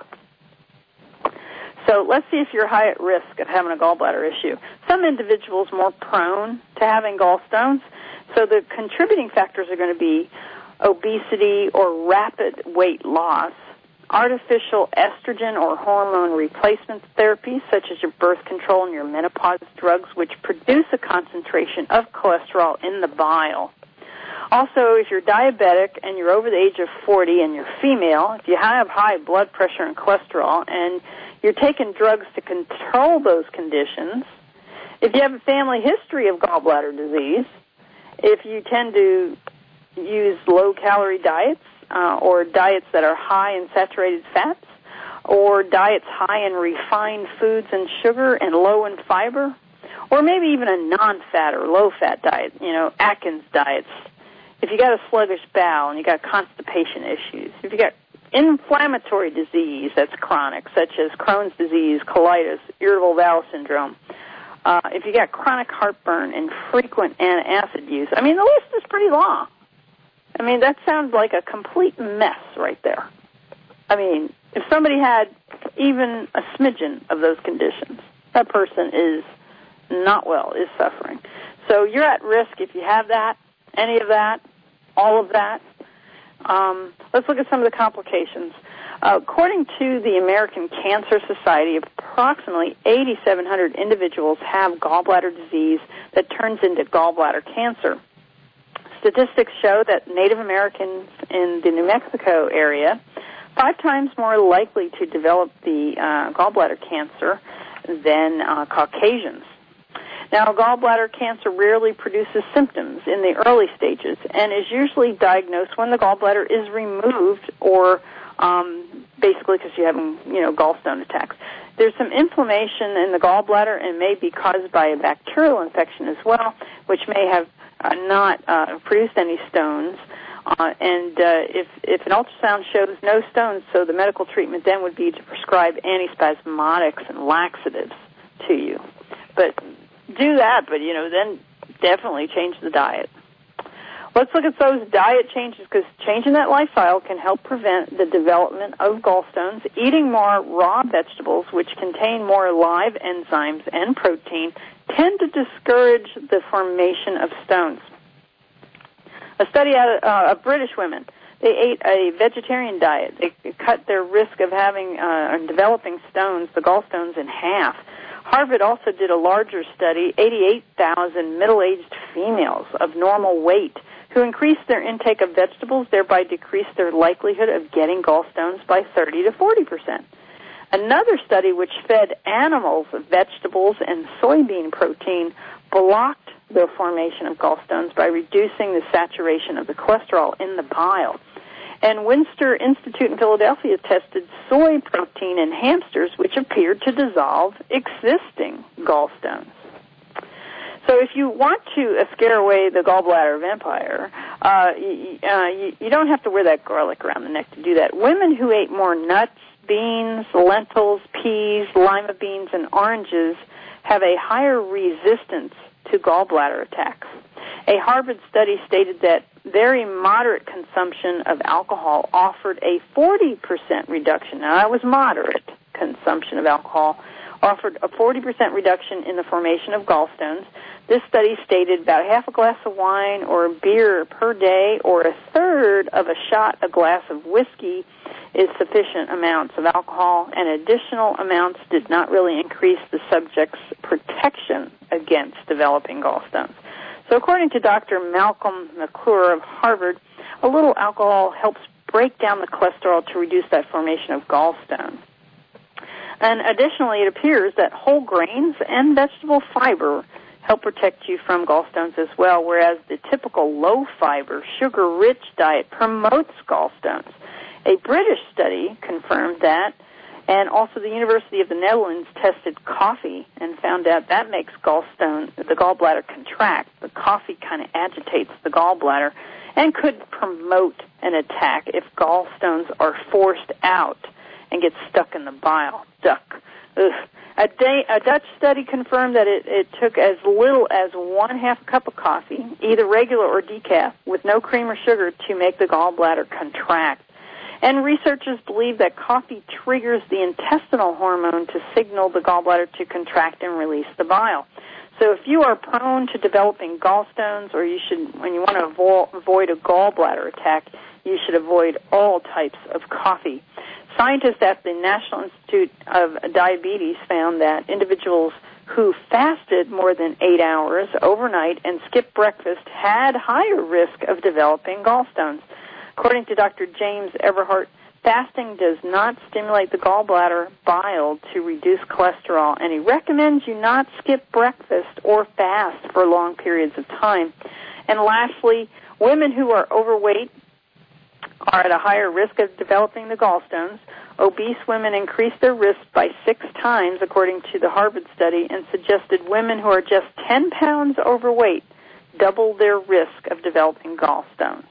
D: So let's see if you're high at risk of having a gallbladder issue. Some individuals more prone to having gallstones. So the contributing factors are going to be obesity or rapid weight loss, artificial estrogen or hormone replacement therapies such as your birth control and your menopause drugs, which produce a concentration of cholesterol in the bile. Also, if you're diabetic and you're over the age of forty and you're female, if you have high blood pressure and cholesterol and you're taking drugs to control those conditions, if you have a family history of gallbladder disease, if you tend to use low-calorie diets uh, or diets that are high in saturated fats, or diets high in refined foods and sugar and low in fiber, or maybe even a non-fat or low-fat diet, you know, Atkins diets. If you got a sluggish bowel and you got constipation issues, if you got inflammatory disease that's chronic, such as Crohn's disease, colitis, irritable bowel syndrome, uh, if you got chronic heartburn and frequent antacid use, I mean, the list is pretty long. I mean, that sounds like a complete mess right there. I mean, if somebody had even a smidgen of those conditions, that person is not well, is suffering. So you're at risk if you have that, any of that, all of that. Um, let's look at some of the complications. Uh, according to the American Cancer Society, approximately eight thousand seven hundred individuals have gallbladder disease that turns into gallbladder cancer. Statistics show that Native Americans in the New Mexico area five times more likely to develop the uh, gallbladder cancer than uh, Caucasians. Now, gallbladder cancer rarely produces symptoms in the early stages and is usually diagnosed when the gallbladder is removed or um, basically because you're having, you know, gallstone attacks. There's some inflammation in the gallbladder and may be caused by a bacterial infection as well, which may have uh, not uh, produced any stones. Uh, and uh, if, if an ultrasound shows no stones, so the medical treatment then would be to prescribe antispasmodics and laxatives to you. But do that, but, you know, then definitely change the diet. Let's look at those diet changes, because changing that lifestyle can help prevent the development of gallstones. Eating more raw vegetables, which contain more live enzymes and protein, tend to discourage the formation of stones. A study out of, uh, of British women, they ate a vegetarian diet. They cut their risk of having uh, and developing stones, the gallstones, in half. Harvard also did a larger study, eighty-eight thousand middle-aged females of normal weight who increased their intake of vegetables, thereby decreased their likelihood of getting gallstones by thirty to forty percent. Another study which fed animals vegetables and soybean protein blocked the formation of gallstones by reducing the saturation of the cholesterol in the bile. And Winster Institute in Philadelphia tested soy protein in hamsters, which appeared to dissolve existing gallstones. So if you want to uh, scare away the gallbladder vampire, uh, you, uh, you, you don't have to wear that garlic around the neck to do that. Women who ate more nuts, beans, lentils, peas, lima beans, and oranges have a higher resistance to gallbladder attacks. A Harvard study stated that very moderate consumption of alcohol offered a forty percent reduction. Now, that was moderate consumption of alcohol, offered a forty percent reduction in the formation of gallstones. This study stated about half a glass of wine or beer per day or a third of a shot, a glass of whiskey is sufficient amounts of alcohol, and additional amounts did not really increase the subject's protection against developing gallstones. So according to Doctor Malcolm McClure of Harvard, a little alcohol helps break down the cholesterol to reduce that formation of gallstones. And additionally, it appears that whole grains and vegetable fiber help protect you from gallstones as well, whereas the typical low-fiber, sugar-rich diet promotes gallstones. A British study confirmed that, and also the University of the Netherlands tested coffee and found out that makes gallstone, the gallbladder contract. The coffee kind of agitates the gallbladder and could promote an attack if gallstones are forced out and get stuck in the bile duct. Ugh. A, day, a Dutch study confirmed that it, it took as little as one half a cup of coffee, either regular or decaf, with no cream or sugar to make the gallbladder contract. And researchers believe that coffee triggers the intestinal hormone to signal the gallbladder to contract and release the bile. So if you are prone to developing gallstones, or you should, when you want to avo- avoid a gallbladder attack, you should avoid all types of coffee. Scientists at the National Institute of Diabetes found that individuals who fasted more than eight hours overnight and skipped breakfast had higher risk of developing gallstones. According to Doctor James Everhart, fasting does not stimulate the gallbladder bile to reduce cholesterol, and he recommends you not skip breakfast or fast for long periods of time. And lastly, women who are overweight are at a higher risk of developing the gallstones. Obese women increase their risk by six times, according to the Harvard study, and suggested women who are just ten pounds overweight double their risk of developing gallstones.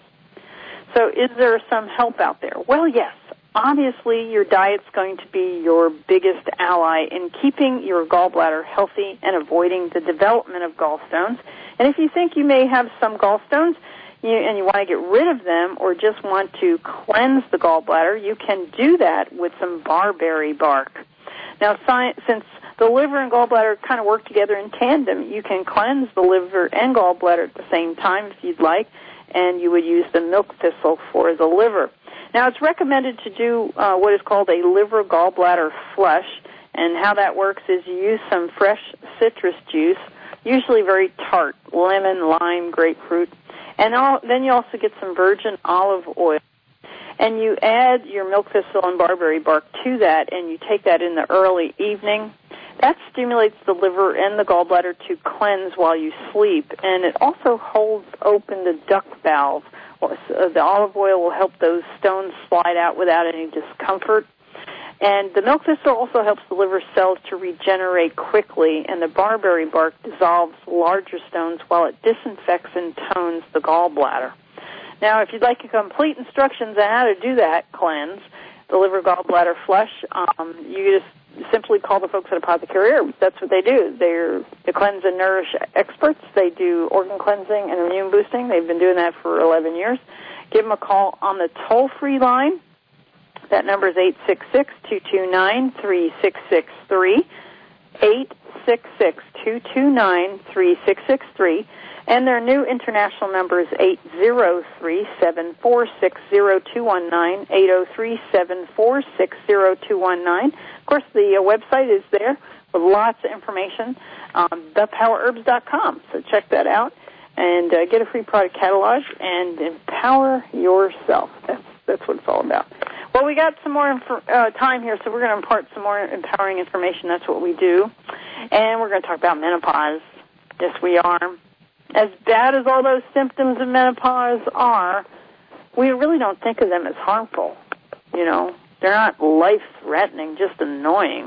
D: So is there some help out there? Well, yes. Obviously, your diet's going to be your biggest ally in keeping your gallbladder healthy and avoiding the development of gallstones. And if you think you may have some gallstones you, and you want to get rid of them or just want to cleanse the gallbladder, you can do that with some barberry bark. Now, science, since the liver and gallbladder kind of work together in tandem, you can cleanse the liver and gallbladder at the same time if you'd like, and you would use the milk thistle for the liver. Now, it's recommended to do uh, what is called a liver gallbladder flush, and how that works is you use some fresh citrus juice, usually very tart, lemon, lime, grapefruit, and all, then you also get some virgin olive oil, and you add your milk thistle and barberry bark to that, and you take that in the early evening. That stimulates the liver and the gallbladder to cleanse while you sleep, and it also holds open the duct valve. The olive oil will help those stones slide out without any discomfort. And the milk thistle also helps the liver cells to regenerate quickly, and the barberry bark dissolves larger stones while it disinfects and tones the gallbladder. Now, if you'd like complete instructions on how to do that cleanse, the liver gallbladder flush, um, you just simply call the folks at Apothecary Herbs. That's what they do. They're the cleanse and nourish experts. They do organ cleansing and immune boosting. They've been doing that for eleven years. Give them a call on the toll-free line. That number is eight six six, two two nine, three six six three, eight six six, two two nine, three six six three. And their new international number is eight zero three, seven four six, zero two one nine, eight zero three, seven four six, zero two one nine. Of course, the uh, website is there with lots of information, um, the power herbs dot com. So check that out and uh, get a free product catalog and empower yourself. That's that's what it's all about. Well, we got some more inf- uh, time here, so we're going to impart some more empowering information. That's what we do. And we're going to talk about menopause. Yes, we are. As bad as all those symptoms of menopause are, we really don't think of them as harmful. You know, they're not life-threatening, just annoying.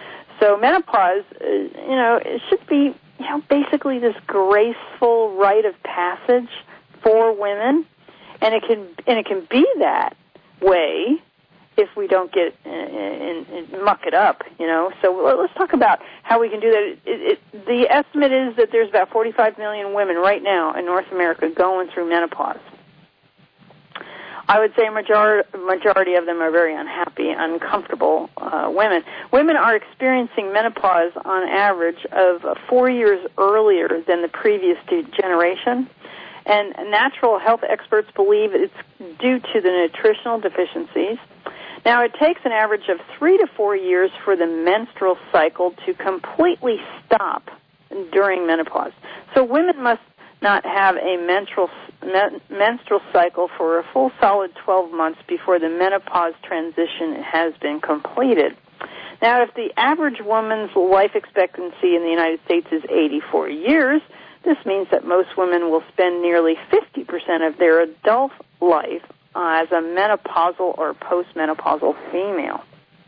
D: So menopause, uh, you know, it should be, you know, basically this graceful rite of passage for women, and it can and it can be that way if we don't get and, and muck it up, you know. So let's talk about how we can do that. It, it, the estimate is that there's about forty-five million women right now in North America going through menopause. I would say a majority, majority of them are very unhappy, uncomfortable uh, women. Women are experiencing menopause on average of uh, four years earlier than the previous generation. And natural health experts believe it's due to the nutritional deficiencies. Now, it takes an average of three to four years for the menstrual cycle to completely stop during menopause. So women must not have a menstrual men, menstrual cycle for a full solid twelve months before the menopause transition has been completed. Now, if the average woman's life expectancy in the United States is eighty-four years, this means that most women will spend nearly fifty percent of their adult life uh, as a menopausal or postmenopausal female.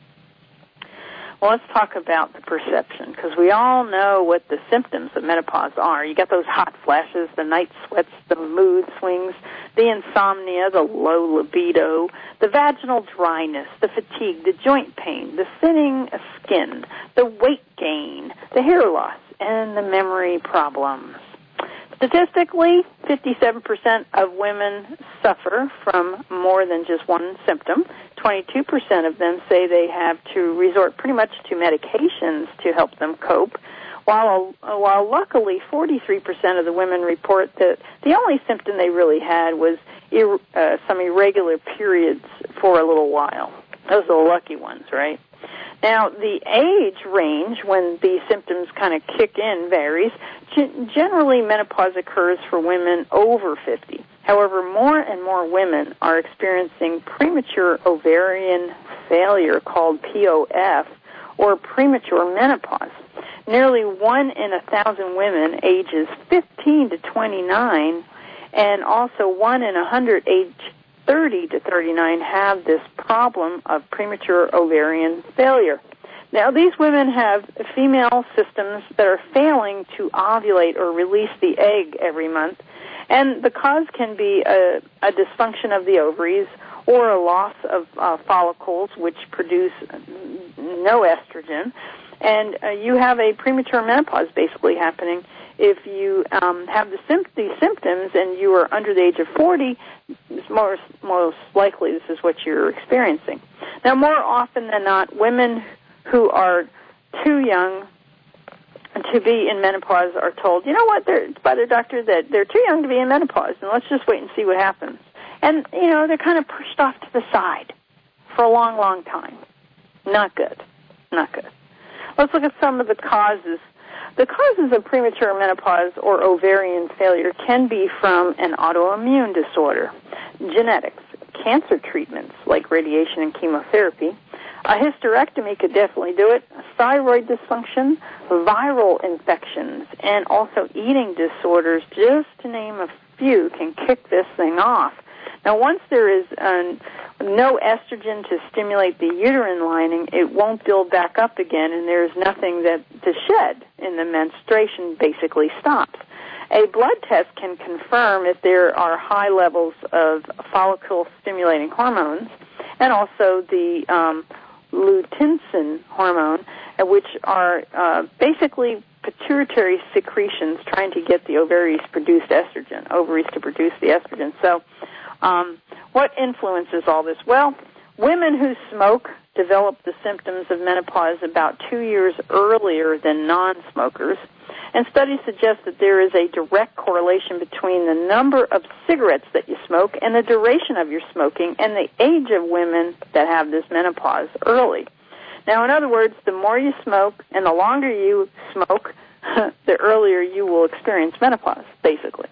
D: Well, let's talk about the perception, because we all know what the symptoms of menopause are. You got those hot flashes, the night sweats, the mood swings, the insomnia, the low libido, the vaginal dryness, the fatigue, the joint pain, the thinning skin, the weight gain, the hair loss, and the memory problems. Statistically, fifty-seven percent of women suffer from more than just one symptom. twenty-two percent of them say they have to resort pretty much to medications to help them cope, while while luckily forty-three percent of the women report that the only symptom they really had was ir- uh, some irregular periods for a little while. Those are the lucky ones, right? Now, the age range when these symptoms kind of kick in varies. G- generally, menopause occurs for women over fifty. However, more and more women are experiencing premature ovarian failure, called P O F, or premature menopause. Nearly one in a thousand women ages fifteen to twenty-nine, and also one in a hundred age thirty to thirty-nine have this problem of premature ovarian failure. Now, these women have female systems that are failing to ovulate or release the egg every month, and the cause can be a, a dysfunction of the ovaries or a loss of uh, follicles, which produce no estrogen, and uh, you have a premature menopause basically happening. If you um, have the sim- these symptoms and you are under the age of forty, most, most likely this is what you're experiencing. Now, more often than not, women who are too young to be in menopause are told, you know what, they're, by their doctor, that they're too young to be in menopause, and let's just wait and see what happens. And, you know, they're kind of pushed off to the side for a long, long time. Not good. Not good. Let's look at some of the causes. The causes of premature menopause or ovarian failure can be from an autoimmune disorder, genetics, cancer treatments like radiation and chemotherapy. A hysterectomy could definitely do it. Thyroid dysfunction, viral infections, and also eating disorders, just to name a few, can kick this thing off. Now, once there is um, no estrogen to stimulate the uterine lining, it won't build back up again, and there's nothing that to shed, and the menstruation basically stops. A blood test can confirm if there are high levels of follicle-stimulating hormones, and also the um, luteinizin hormone, which are uh, basically pituitary secretions trying to get the ovaries to produce estrogen, ovaries to produce the estrogen. So um, what influences all this? Well, women who smoke develop the symptoms of menopause about two years earlier than non-smokers, and studies suggest that there is a direct correlation between the number of cigarettes that you smoke and the duration of your smoking and the age of women that have this menopause early. Now, in other words, the more you smoke and the longer you smoke, the earlier you will experience menopause, basically.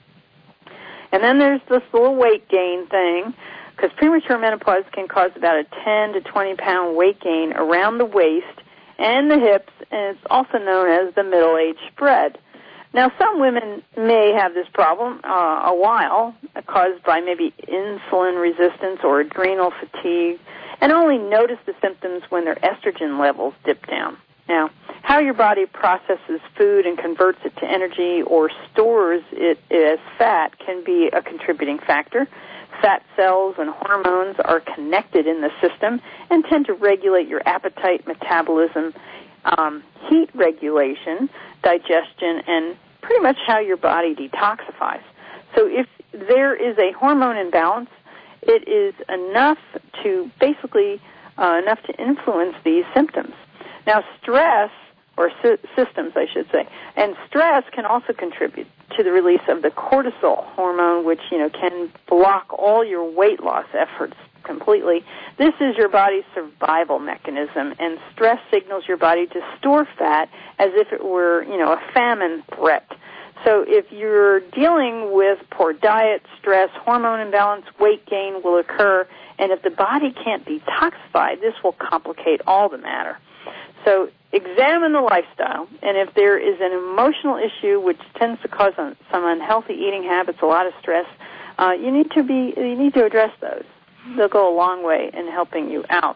D: And then there's this little weight gain thing, because premature menopause can cause about a ten to twenty pound weight gain around the waist and the hips, and it's also known as the middle age spread. Now, some women may have this problem uh, a while, caused by maybe insulin resistance or adrenal fatigue, and only notice the symptoms when their estrogen levels dip down. Now, how your body processes food and converts it to energy or stores it as fat can be a contributing factor. Fat cells and hormones are connected in the system and tend to regulate your appetite, metabolism, um, heat regulation, digestion, and pretty much how your body detoxifies. So if there is a hormone imbalance, it is enough to basically uh, enough to influence these symptoms. Now, stress, or sy- systems, I should say, and stress can also contribute to the release of the cortisol hormone, which, you know, can block all your weight loss efforts completely. This is your body's survival mechanism, and stress signals your body to store fat as if it were, you know, a famine threat. So if you're dealing with poor diet, stress, hormone imbalance, weight gain will occur, and if the body can't detoxify, this will complicate all the matter. So examine the lifestyle, and if there is an emotional issue which tends to cause some unhealthy eating habits, a lot of stress, uh, you need to be you need to address those. They'll go a long way in helping you out.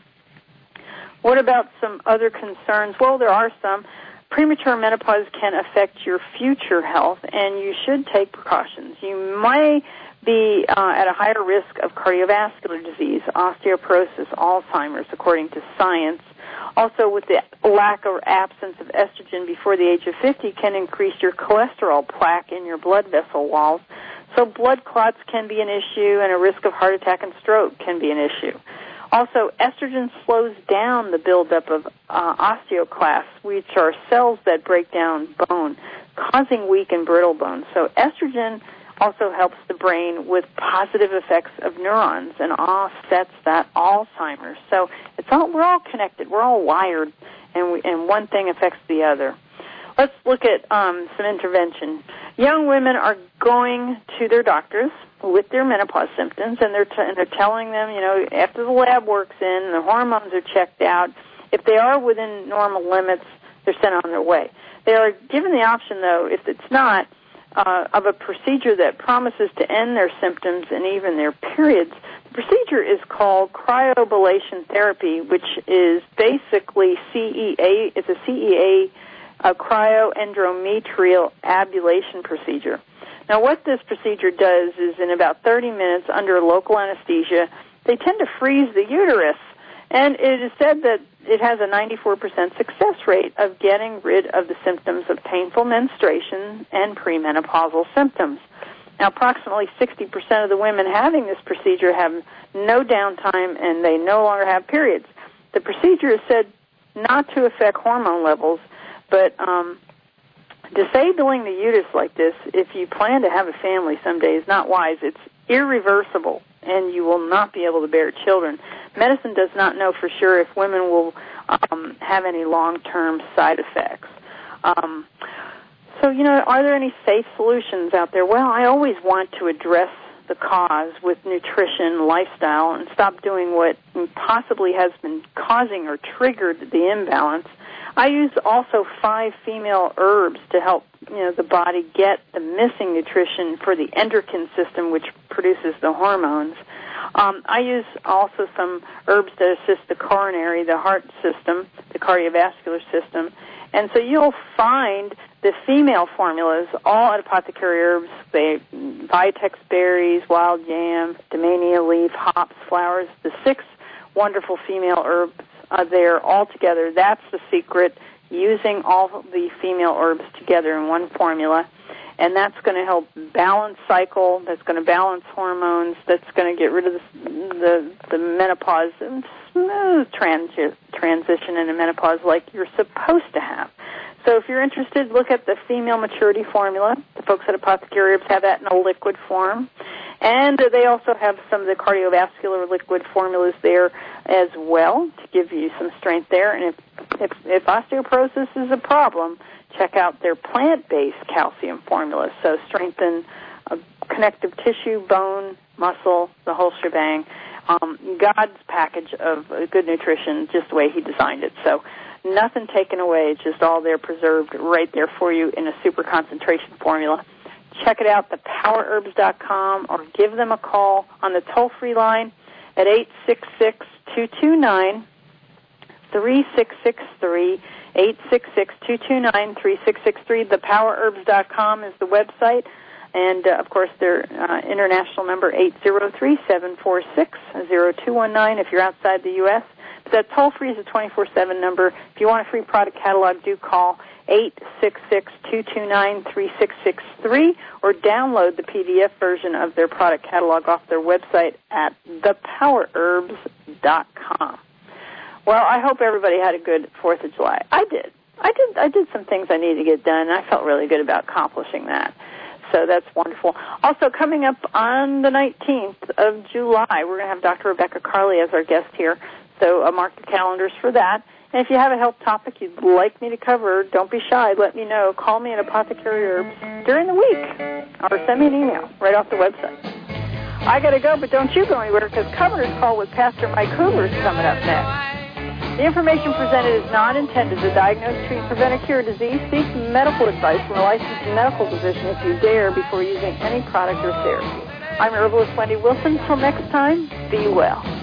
D: What about some other concerns? Well, there are some. Premature menopause can affect your future health, and you should take precautions. You may be uh, at a higher risk of cardiovascular disease, osteoporosis, Alzheimer's, according to science. Also, with the lack or absence of estrogen before the age of fifty can increase your cholesterol plaque in your blood vessel walls. So blood clots can be an issue, and a risk of heart attack and stroke can be an issue. Also, estrogen slows down the buildup of uh, osteoclasts, which are cells that break down bone, causing weak and brittle bones. So estrogen also helps the brain with positive effects of neurons and offsets that Alzheimer's. So it's all we're all connected. We're all wired, and we, and one thing affects the other. Let's look at um, some intervention. Young women are going to their doctors with their menopause symptoms, and they're, t- and they're telling them, you know, after the lab works in, the hormones are checked out. If they are within normal limits, they're sent on their way. They are given the option, though, if it's not, uh, of a procedure that promises to end their symptoms and even their periods. The procedure is called cryoablation therapy, which is basically C E A. It's a C E A, a cryoendometrial ablation procedure. Now, what this procedure does is in about thirty minutes under local anesthesia, they tend to freeze the uterus. And it is said that it has a ninety-four percent success rate of getting rid of the symptoms of painful menstruation and premenopausal symptoms. Now, approximately sixty percent of the women having this procedure have no downtime and they no longer have periods. The procedure is said not to affect hormone levels, but um, disabling the uterus like this, if you plan to have a family someday, is not wise. It's irreversible, and you will not be able to bear children. Medicine does not know for sure if women will um, have any long-term side effects. Um, so, you know, are there any safe solutions out there? Well, I always want to address the cause with nutrition, lifestyle, and stop doing what possibly has been causing or triggered the imbalance. I use also five female herbs to help, you know, the body get the missing nutrition for the endocrine system, which produces the hormones. Um, I use also some herbs that assist the coronary, the heart system, the cardiovascular system. And so you'll find the female formulas all at Apothecary Herbs. They, Vitex berries, wild yam, Damiania leaf, hops, flowers, the six wonderful female herbs are there all together. That's the secret, using all the female herbs together in one formula. And that's going to help balance cycle, that's going to balance hormones, that's going to get rid of the, the, the menopause and smooth transi- transition into menopause like you're supposed to have. So if you're interested, look at the female maturity formula. The folks at Apothecary Herbs have that in a liquid form. And they also have some of the cardiovascular liquid formulas there as well to give you some strength there. And if, if, if osteoporosis is a problem, check out their plant-based calcium formulas. So strengthen uh, connective tissue, bone, muscle, the whole shebang. Um, God's package of uh, good nutrition, just the way He designed it. So nothing taken away, it's just all there preserved right there for you in a super concentration formula. Check it out, the power herbs dot com, or give them a call on the toll-free line at eight six six, two two nine, three six six three, eight six six, two two nine, three six six three. the power herbs dot com is the website. And, uh, of course, their uh, international number, eight zero three, seven four six, zero two one nine if you're outside the U S But that toll-free is a twenty-four seven number. If you want a free product catalog, do call eight six six, two two nine, three six six three or download the P D F version of their product catalog off their website at the power herbs dot com. Well, I hope everybody had a good fourth of July. I did. I did I did some things I needed to get done, and I felt really good about accomplishing that. So that's wonderful. Also, coming up on the nineteenth of July, we're going to have Doctor Rebecca Carley as our guest here. So uh, mark your calendars for that. And if you have a health topic you'd like me to cover, don't be shy. Let me know. Call me at Apothecary Herbs during the week, or send me an email right off the website. I got to go, but don't you go anywhere, because Covenant's Call with Pastor Mike Hoover is coming up next. The information presented is not intended to diagnose, treat, prevent, or cure disease. Seek medical advice from a licensed medical physician if you dare before using any product or therapy. I'm herbalist Wendy Wilson. Till next time, be well.